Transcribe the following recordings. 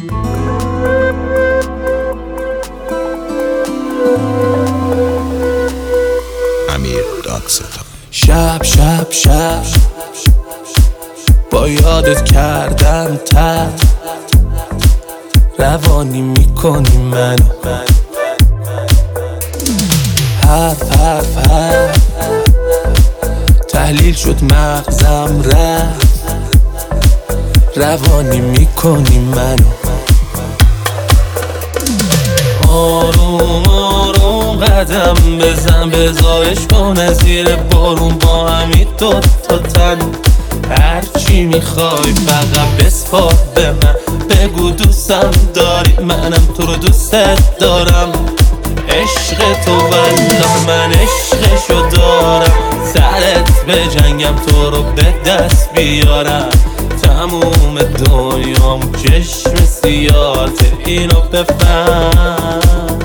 امیر دادستان. شب شب شب با یادت کردم تد روانی میکنی منو، حرف حرف حرف تحلیل شد مغزم رفت، روانی میکنی منو. آروم آروم قدم بزن، بزایش کن زیر بارون با همین دوتا تن. هرچی میخوای فقط بسپار به من، بگو دوستم داری منم تو رو دوستت دارم. عشق تو والله من عشقشو دارم، سرت به جنگم تو رو به دست بیارم. تموم دنیام چشم سیاهت، اینو بفهم.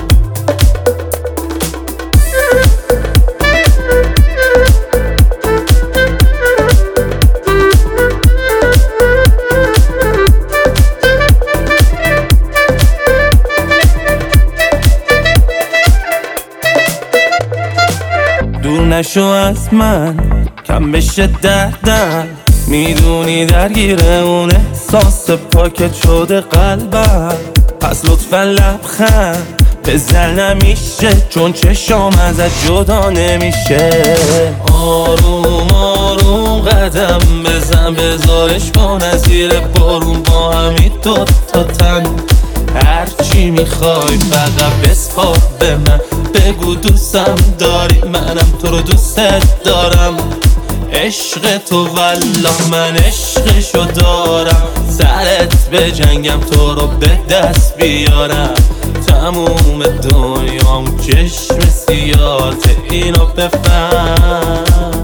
دور نشو از من کم بشه دردم، میدونی درگیر اون احساس پاکت شده قلبم. پس لطفا لبخند بزن نمیشه، چون چشام ازت جدا نمیشه. آروم آروم قدم بزن، بزارش کن از زیر بارون با همین دوتا تن. هرچی میخوای فقط بسپار به من، بگو دوستم داری منم تو رو دوستت دارم. عشق تو والله من عشقشو دارم، سرت به جنگم تو رو به دست بیارم. تموم دنیام چشم سیاهت، اینو بفهم.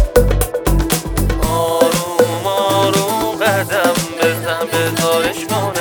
آروم آروم قدم بزن، بزارش کن